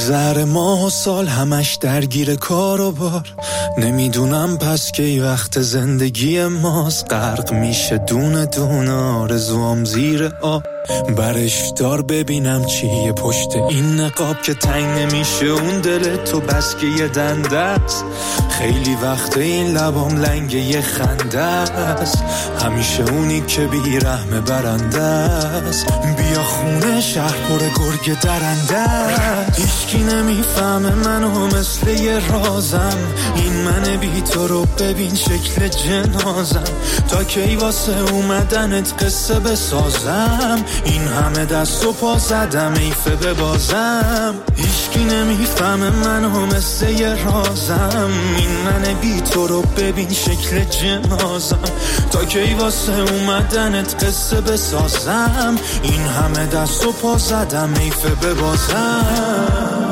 میگذره ماه و سال همش درگیر کار و بار، نمیدونم پس کی وقت زندگی ماست. غرق میشه دونه دونه آرزوام زیر آب، برش دار ببینم چیه پشت این نقاب که تنگ نمیشه اون دل تو بس که یه دنده است. خیلی وقت این لبام لنگ یه خنده است، همیشه اونی که بی رحم برنده است. بیا خونه شهر پر گرگ درنده است، هیچکی نمیفهمه منو مثل یه رازم. این من بی تو رو ببین شکل جنازم، تا کی واسه اومدنت قصه بسازم. این همه دست و پا زدم ایفه ببازم، هیچکی نمیفهمه منو مثل یه رازم. این من بی تو رو ببین شکل جنازم، تا کی واسه اومدنت قصه بسازم. این همه دست و پا زدم ایفه ببازم.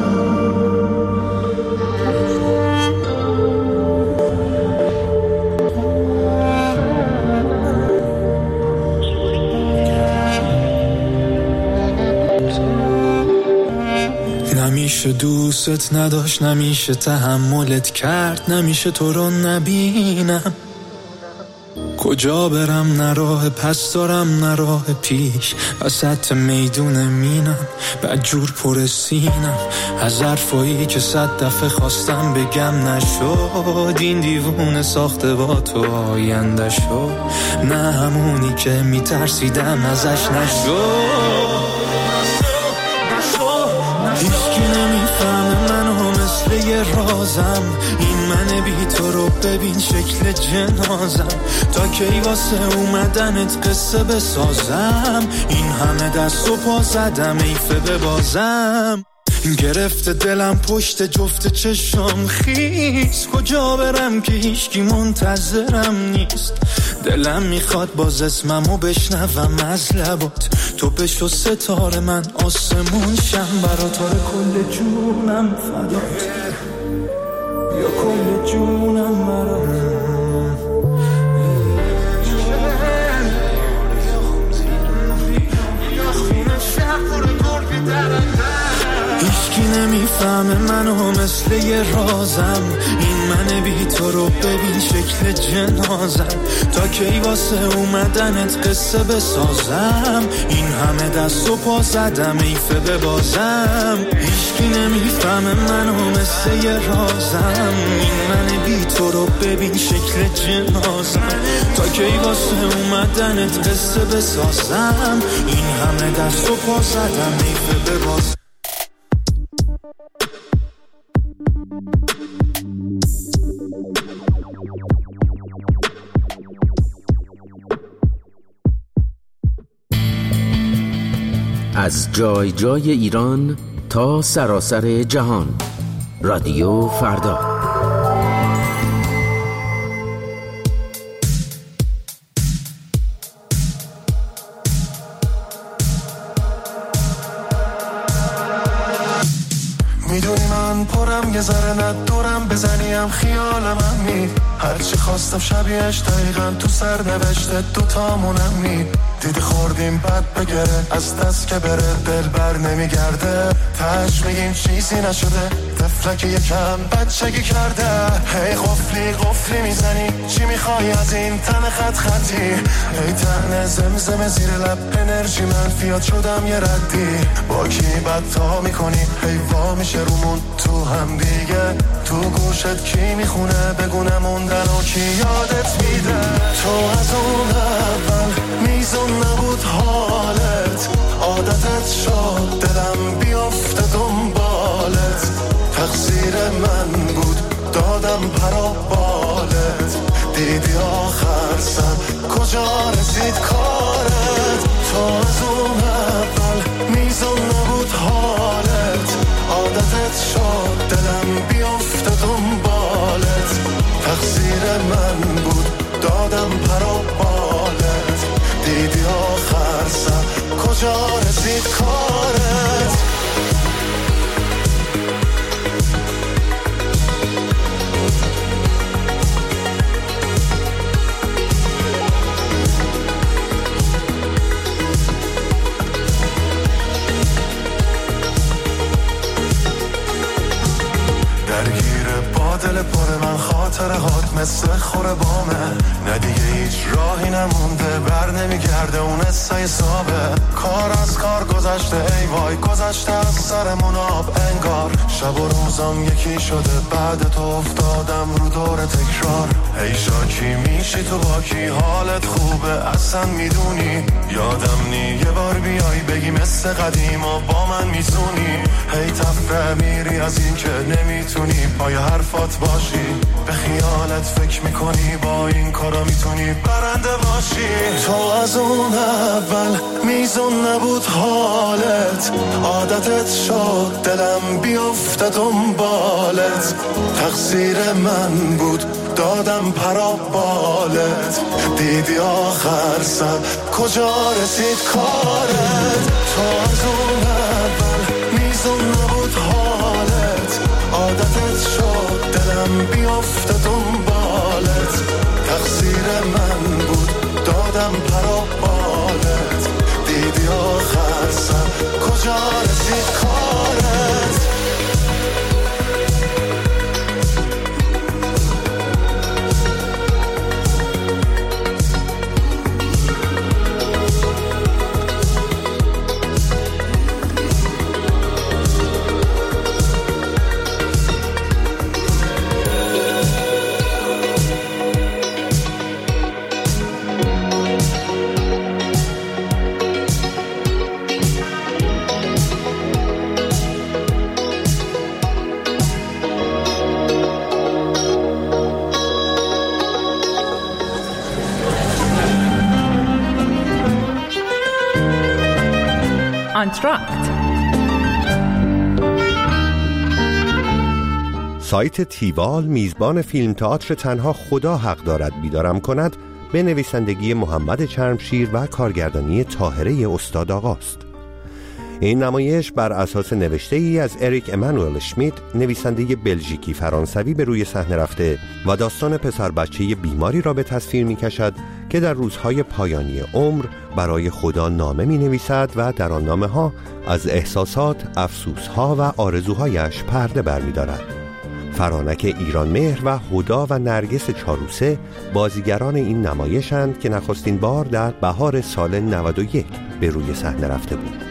نمیشه دوست نداشت، نمیشه تحملت کرد، نمیشه تو رو نبینم. کجا برم نه راه پس دارم نه راه پیش، وسط میدون مینم بدجور پر سینم. از حرفایی که 100 دفعه خواستم بگم نشد، این دیوونه ساخته با تو آینده شد. نه همونی که میترسیدم ازش نشد. هیچکی نمیفهمه منو مثل یه رازم. این من بی تو رو ببین شکل جنازم، تا کی واسه اومدنت قصه بسازم. این همه دست و پا زدم ایفه ببازم. گرفته دلم پشت جفت چشم خیس، کجا برم که هیچکی منتظرم نیست. دلم میخواد باز اسممو بشنوم از لبات، تو بشو ستاره من آسمون شم برات. کل جونم فدات، یا کل جونم برات. هیچکی نمیفهمه منو مثل یه رازم. این من بی تو رو ببین شکل جنازم، تا کی واسه اومدنت قصه بسازم. این همه دست و پا زدم ایفه ببازم. هیچکی نمیفهمه منو مثل یه رازم. این من بی تو رو ببین شکل جنازم، تا کی واسه اومدنت قصه بسازم. این همه دست و پا زدم ایفه ببازم. از جای جای ایران تا سراسر جهان، رادیو فردا. میدونی من پرم یه ذره ندورم، بزنیم خیالم می هرچی خواستم شبیهش دقیقا تو سر نوشته دوتامونم می. دیدی خوردیم بد بگره از دست که بره دل بر نمیگرده. تش میگیم چیزی نشده طفلک یکم بچگی کرده. هی قفلی قفلی میزنی چی میخوای از این تن خط خطی؟ هی تن زمزم زیر لب انرژی منفیات شدم یه ردی. با کی بدتا میکنی هی وا میشه رومون تو هم دیگه. تو گوشت کی میخونه بگونم موندن و کی یادت میده. تو از اون اول میزون نبود حالت، عادتت شد دلم بیافته دنبالت. تقصیر من بود دادم پرابالت، دیدی آخر سر کجا رسید کارت. تو از اون اول میزون نبود حالت، عادتت شد دلم بیافته دنبالت. تقصیر من بود دادم پرابالت، دیدی آخر سر کجا رسید کارت. قصه خوره بامه، نه دیگه هیچ راهی نمونده، بر نمیگرده اون حسای صابه. کار از کار گذشته، ای وای گذشته از سرمون آب انگار. شب و روزم یکی شده، بعد تو افتادم رو دور تکرار. ای شاکی میشی تو با کی، حالت خوبه اصلا میدونی؟ یادم نی یه بار بیای بگی مثل قدیم و با من میزونی. هی تفره میری از این که نمیتونی پای حرفات باشی، به خیالت فکر میکنی با این کارا میتونی برنده باشی. تو از اون اول میزون نبود حالت، عادتت شد دلم بیفته دنبالت. تقصیر من بود دادم پرابالت، دیدی آخر سر کجا رسید کارت. تو از اون اول میزون نبود حالت، عادتت شد دلم بیفته دنبالت. تقصیر من بود دادم پرابالت، دیدی آخر سر کجا رسید کارت. آنتراکت. سایت تیوال میزبان فیلم تئاتر تنها خدا حق دارد بیدارم کند به نویسندگی محمد چرمشیر و کارگردانی طاهره استاد آقاست. این نمایش بر اساس نوشته ای از اریک امانوئل اشمیت، نویسنده بلژیکی فرانسوی به روی صحنه رفته و داستان پسر بچه بیماری را به تصویر می کشد که در روزهای پایانی عمر برای خدا نامه می نویسد و در آن نامه ها از احساسات، افسوسها و آرزوهایش پرده بر می دارد. فرانک ایرانمهر و هدا و نرگس چاروسه بازیگران این نمایشند که نخستین بار در بهار سال 91 به روی صحنه رفته بود.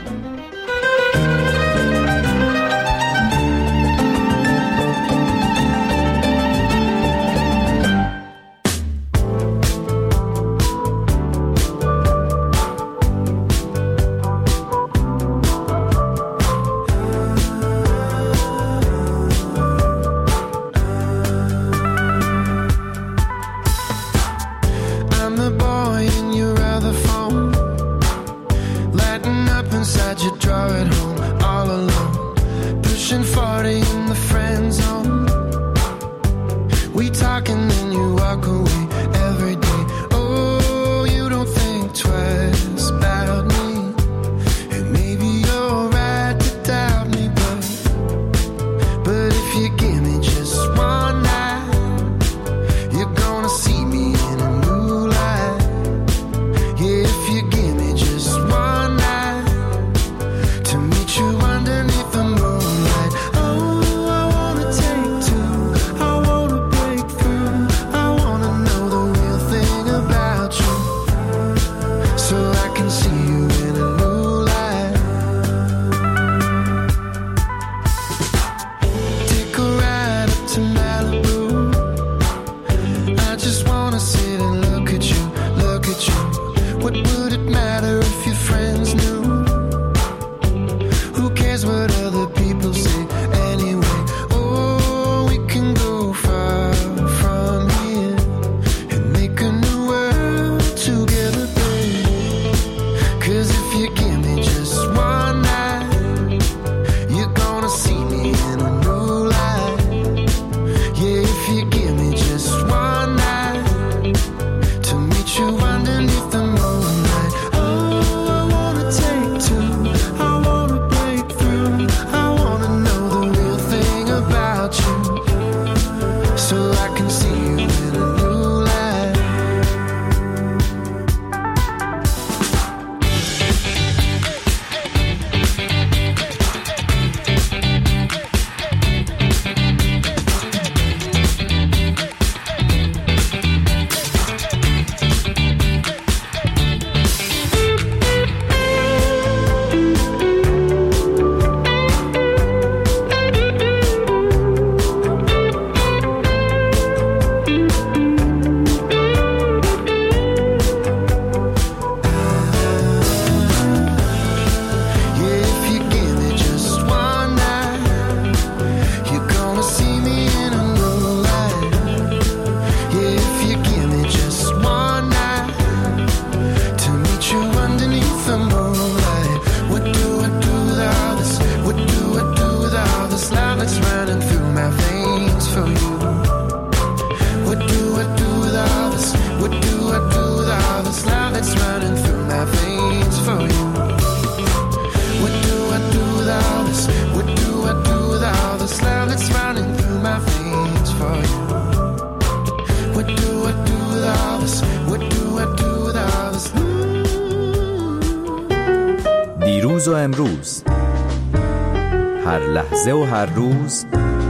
و امروز، هر لحظه و هر روز،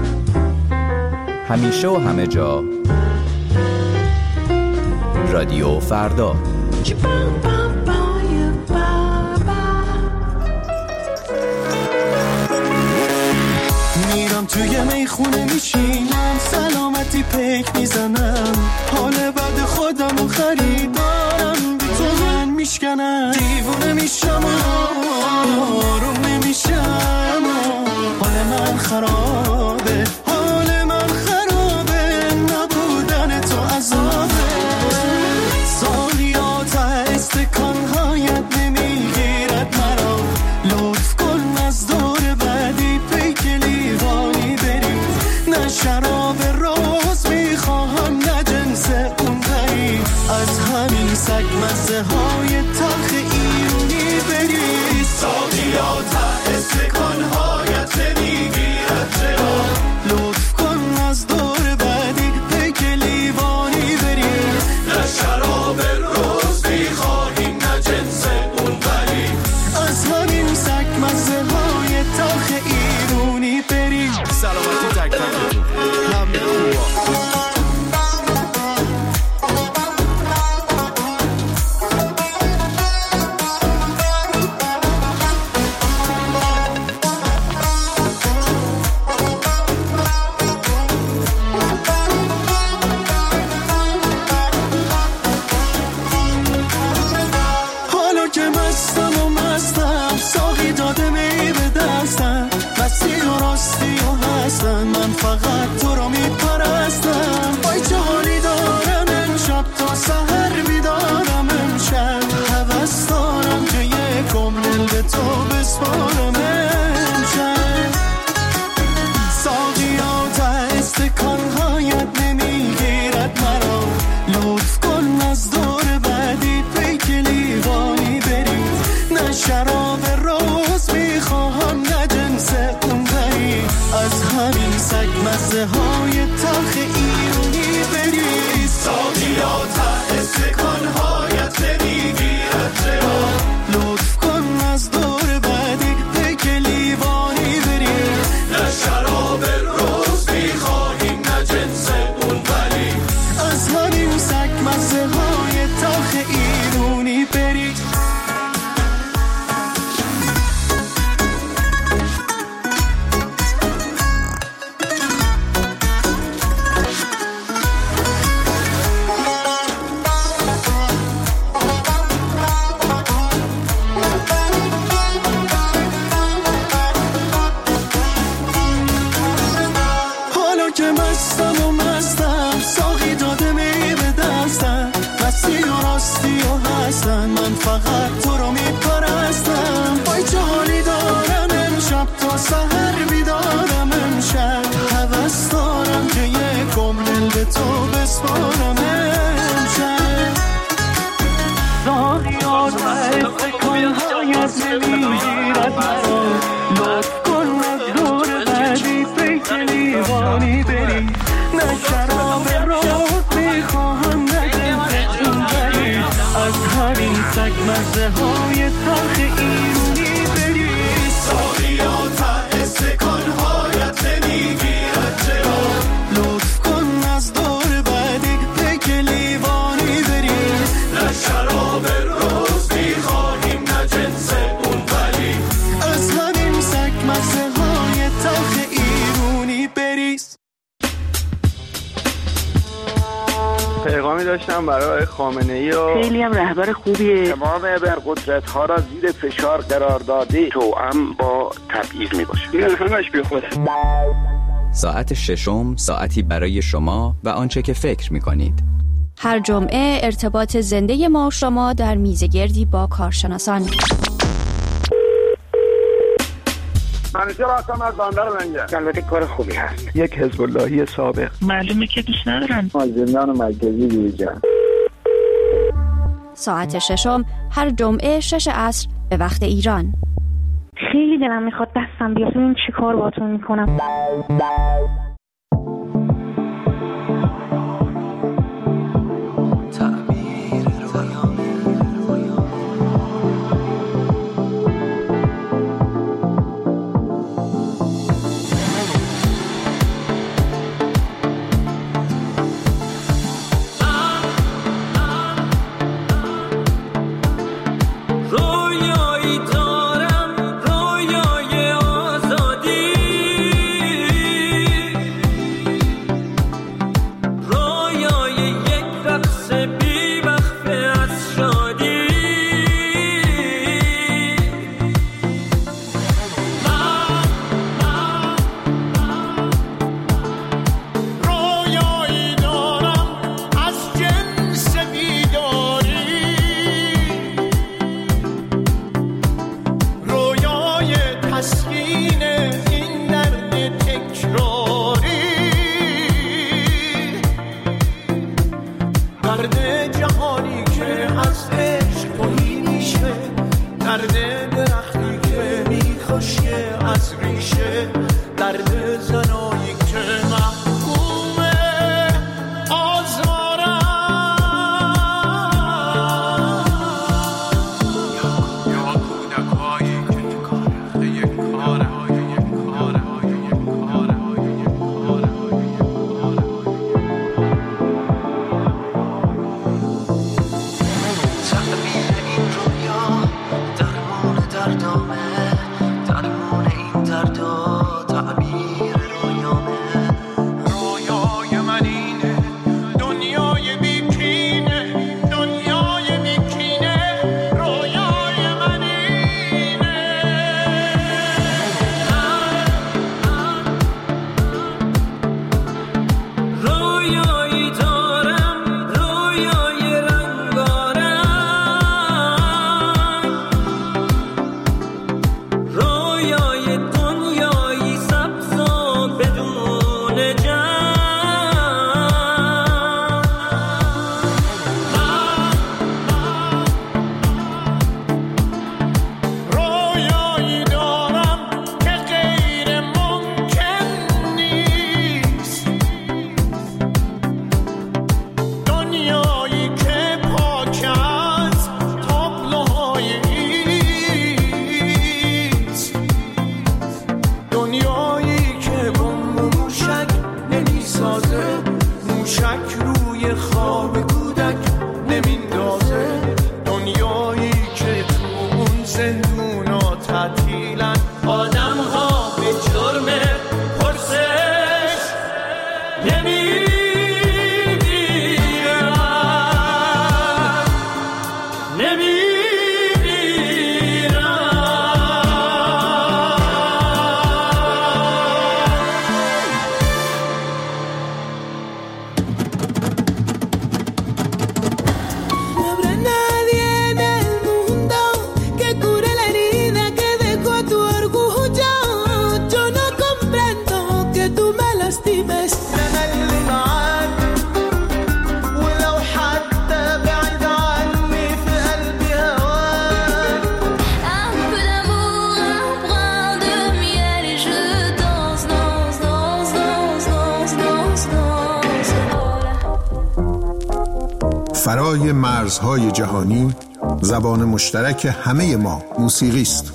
همیشه و همه جا. رادیو فردا. میرم توی میخونه میشینم، سلامتی پیک میزنم، حال بد خودم و خریدارم بی تو من میشکنم، دیوونه میشم و آروم نمیشم و حال من خرابه، حال من خرابه، نبودن تو عذابه، سالیات استکانهایت نمیگیرد مرا، لطف کن از دور بعدی پیک لیوانی بری، نه شراب روز میخواهم نه جنس اون دری، از همین سگ مزه های تلخ ایرونی بری، سالیات استکانهایت نمیگیرد چرا، لطف کن از دور بعدی پیک لیوانی بری، نه شراب روز میخواهیم نه جنس اون بری، از همین سگ مزه های تلخ ایرونی بری. سلامتی تک تکتون، همه خوبا. حالا که مستم و مستم، ساقی داده می به دستم، مستی و راستی و هستم، من فقط تو رو میپرستم، وای چه حالی دارم امشب تا سحر بیدارم، امشب هوس دارم که یک عمر به تو بسپارم، امشب ساقیات استکانهایت نمیگیرد مرا، لطف کن از دور بعدی پیک لیوانی بری، نه شراب روز میخواهم نه جنس اون بری، از همین سگ مزه های تلخ ایرونی بری، ساقیات استکانهایت نمیگیرد چرا، لطف کن از دور بعدی پیک لیوانی بری، نه شراب روز میخواهیم نه جنس اون بری، از همین سگ مزه های تلخ ایرونی بری. حالا که مستم و مستم، ساقی داده می به دستم، مستی و راستی و هستم، من فقط تو رو میپرستم، وای چه حالی دارم امشب تا سحر بیدارم، امشب هوس دارم که یک عمر به تو بسپارم، امشب ساقیات استکانهایت نمیگیرد مرا، لطف کن از دور بعدی پیک لیوانی بری، نه شراب روز میخواهم نه جنس اون بری، از همین سگ مزه های تلخ ایرونی بری، ساقیات استکانهایت نمیگیرد چرا، لطف کن از دور بعدی پیک لیوانی بری، نه شراب روز میخواهیم نه جنس اون بری، از همین سگ مزه های تلخ ایرونی بری. پیغامی داشتم برای خامنه‌ای و خیلی هم رهبر خوبیه، تمام ابرقدرت‌ها را زیر فشار قرار داده، توأم با تبعیض میباشه، این همش بیخوده. ساعت ششم، ساعتی برای شما و آنچه که فکر می‌کنید. هر جمعه ارتباط زنده ما و شما در میزگردی با کارشناسان. منیشه راستم از باندر منگه، البته کار خوبی هست. یک حزب اللهی سابق، معلومه که دوست ندارن زندان مرکزی دیجا. ساعت ششم هر جمعه 6 عصر به وقت ایران. خیلی دلم میخواد دستم بیاد این چی کار باتون میکنم. مسکینه این درد تکراری، درد جهانی که از عشق توهی میشه، درد درختی که میخوشه از ریشه، درد زنایی که محکومه آزارم. یا کودکایی که کاره یک کاره فرای مرزهای جهانی، زبان مشترک همه ما موسیقی است.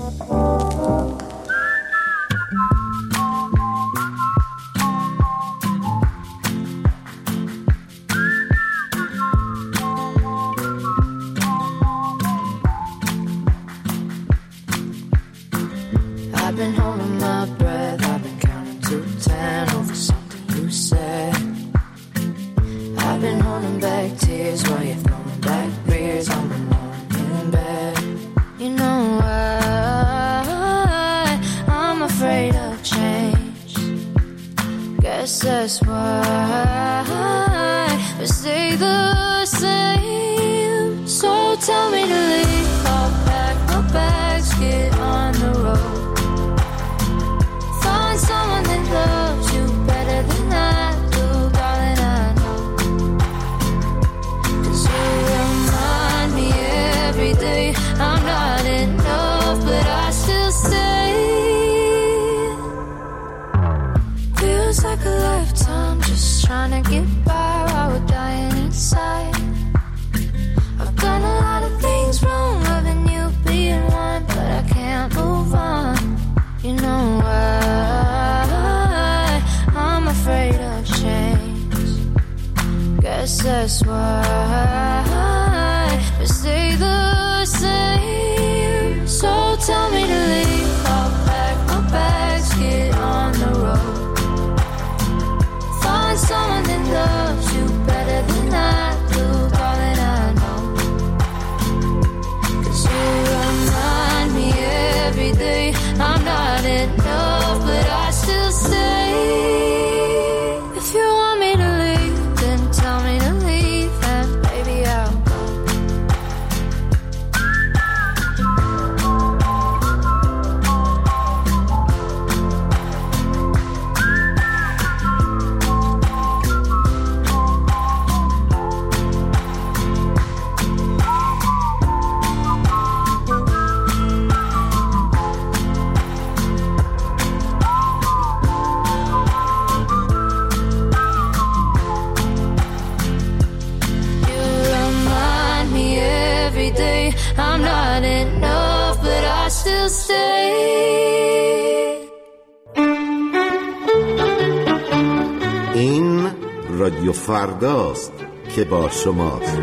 That's why we stay the same. So tell me to leave. I'll pack my bags, get on the road. Find someone that loves you better than I do, darling, I know. 'Cause you remind me every day I'm not enough, but I still stay. If you want me to leave, then tell me to leave, and baby I'll go. رادیو فرداست که با شماست.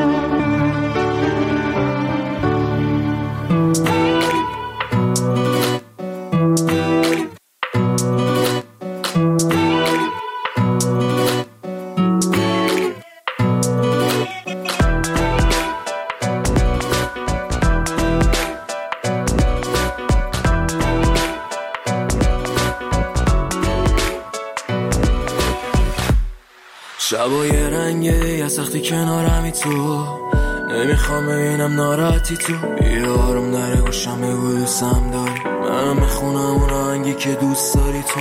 شبای رنگی از سختی کنارمی تو نمیخوام ببینم ناراحتی تو بیارم در گوشم بگو دوستم داری منم بخونم اون آهنگی که دوست داری تو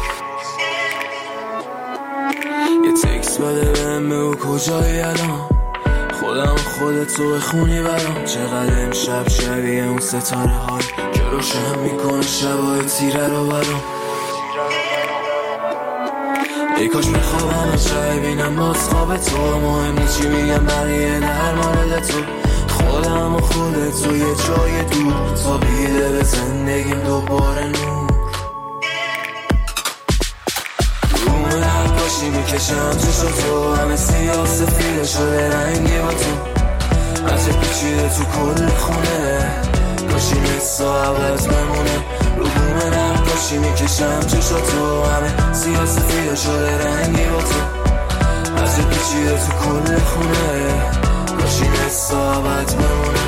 یه تکست بده بهم بگو کجایی الان خودم خودتو بخونی برام چقدر امشب شبیه اون ستاره های که روشن میکنه شبای تیره رو برام ای کاش بخوابم از جای بینم باز خواب تو مهم نیست چی میگم بقیه در مورد تو خودم و خودتو یه جای دور تا بیده به زندگیم دوباره نور روم نقاشی میکشم چشم تو همه سیاه سفیده شده رنگی با تو عجب پیچیده تو کل خونه کاشی مثل عوض بمونه رو بوم نقاشی میکشم چشم تو همه سیاه سفیده شده رنگی با تو عجب پیچیده تو کل خونه کاشی مثل عوض بمونه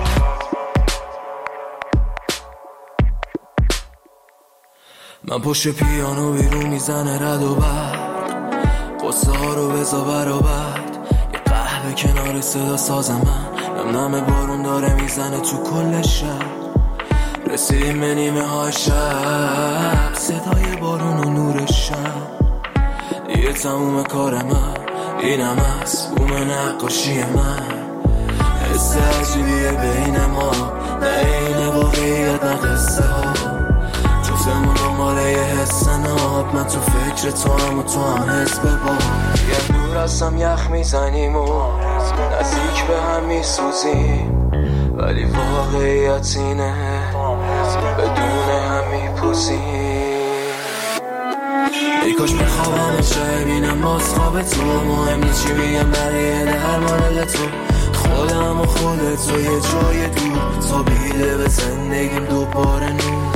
من پشت پیانو بیرون میزنه رد و برق قصه ها رو بزا برابر یه قهوه کنار صدا ساز من نم بارون داره میزنه تو کل شب رسیدیم به نیمه های شب صدای بارون و نور شب دیگه تموم کار من اینم از بوم نقاشی من حس عجیبیه بین ما نه این واقعیت نه قصه ها جفتمون دنباله یه حس ناب من تو فکر تو هم و تو هم حس ببار یه دور هستم یخ میزنیم و نزدیک به هم میسوزیم ولی واقعیت اینه بدون هم میپوزیم ای کاش بخوابم از جای بینم باز خواب تو مهم نیست چی بگم بقیه در مورد تو خودم و خودتو یه جای دور تا بیده به زندگیم دوباره نور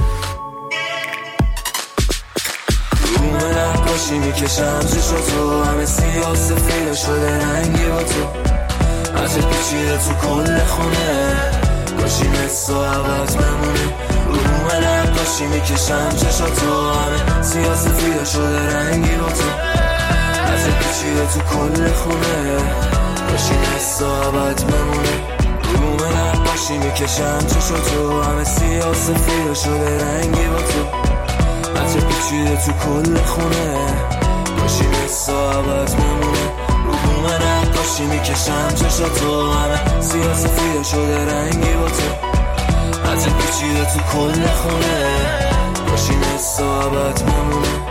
روم نقاشی میکشم چشم تو همه سیاه سفیده شده رنگی با تو عجب پیچیده تو کل خونه کاشی مثل عوض بمونه روم نقاشی میکشم چشم تو همه سیاه سفیده شده رنگی با تو عجب پیچیده تو کل خونه کاشی مثل عوض بمونه روم نقاشی میکشم چشم تو همه سیاه سفیده شده رنگی با تو عجب پیچیده تو کل خونه کاشی مثل عوض بمونه روم نقاشی میکشم چشم تو همه سیاه سفیده شده رنگی با تو عجب پیچیده تو کل خونه کاشی مثل عوض بمونه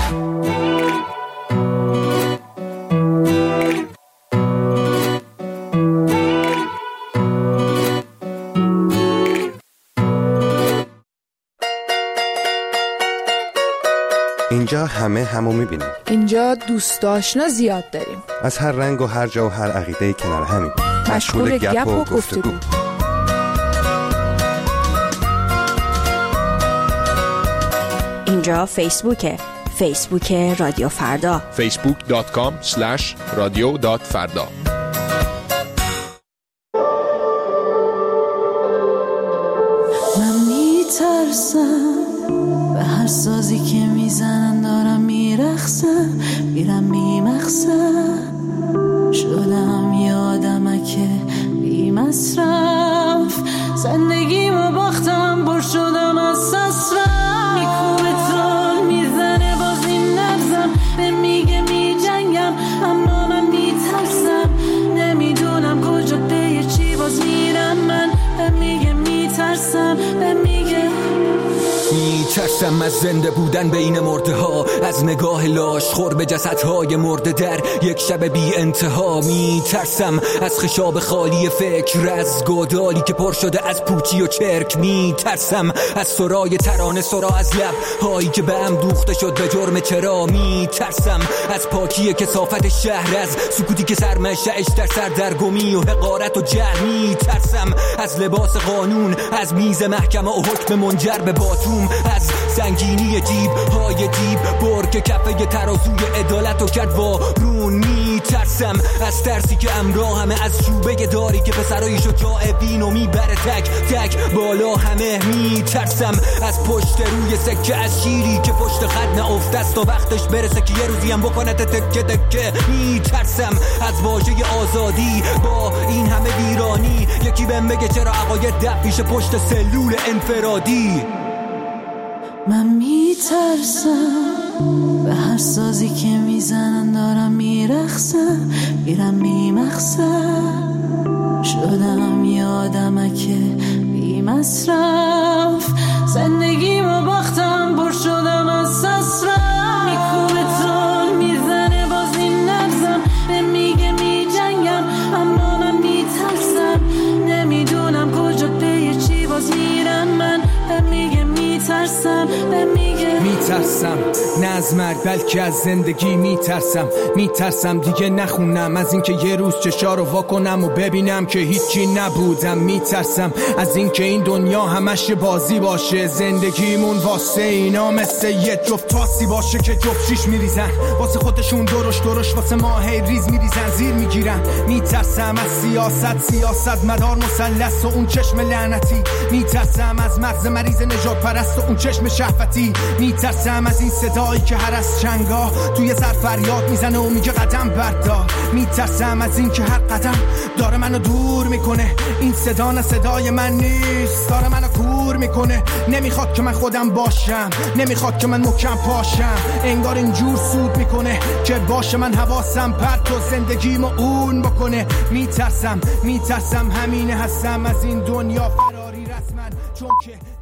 اینجا همه همو میبینیم. اینجا دوست آشنا زیاد داریم. از هر رنگ و هر جا و هر عقیده کنار همیم. مشغول گپ و گفتگو. اینجا فیسبوکه. فیسبوک رادیو فردا. facebook.com/radio.farda. من میترسم به هر سازی که میزنن دارم میرخصم میرم بیمقصد شدم یه آدمکه بی مصرف زندگیمو باختم بر شدم از سسرم میکوبه تون میزنه باز این نبزم به میگه میجنگم اما من میترسم نمیدونم کجا به چی باز میرم من به میگه میترسم به میگه میترسم میترسم از زنده بودن بین مرده ها، از نگاه لاش خور به جسدهای مرده در یک شب بی انتها. میترسم از خشاب خالی فکر، از گودالی که پر شده از پوچی و چرک. میترسم از سرای ترانه سرا، از لب هایی که به هم دوخته شد به جرم چرا. میترسم از پاکی کثافت شهر، از سکوتی که سرمشه‌اش در سردرگمی و حقارت و جهل. میترسم از لباس قانون، از میز محکمه و حکم منجر به باتوم، از سنگینی جیب های دیب بر که کفه ترازوی عدالت و کرد وارون. میترسم از ترسی که همراهمه، از شوبه داری که پسرای شجاع وینو میبره تک تک بالا همه. میترسم از پشت روی سکه، از شیری که پشت خط نافته است تا وقتش برسه که یه روزی هم بکنه تکه تکه. میترسم از واژه آزادی با این همه ویرانی، یکی بهم بگه چرا عقاید دب پیش پشت سلول انفرادی. من میترسم به هر سازی که میزنن دارم میرخصم، میرم بیمقصد شدم یادمکه بی مصرف، زندگیم و باختم بر شدم از سسرم. میکوبتون میزنه باز این نفسم، به میگه میجنگم اما من میترسم، نمیدونم کجا پی چی باز میرم من. به میگه میترسم، به میگه میترسم نه از مرگ بلکه از زندگی. میترسم دیگه نخونم از اینکه یه روز چشا رو واکنم و ببینم که هیچی نبودم. میترسم از اینکه این دنیا همش بازی باشه، زندگیمون واسه اینا مثل یه جفت پاسی باشه که جفت شیش میریزن واسه خودشون، درش واسه ما هی ریز میریزن زیر میگیرن. میترسم از سیاست مدار مثلث و اون چشم لعنتی. میترسم از مغز مریض نجات پرست و اون چشم شهوتی. میترسم از این صدایی که هر از چنگاه توی سر فریاد میزنه و میگه قدم بردار. میترسم از این که هر قدم داره منو دور میکنه، این صدا نه صدای من نیست، داره منو کور میکنه. نمیخواد که من خودم باشم، نمیخواد که من محکم پاشم، انگار اینجور سود میکنه که باشه من حواسم پرت و زندگیمو اون بکنه. میترسم همینه هستم از این دنیا فراری رسما، چون که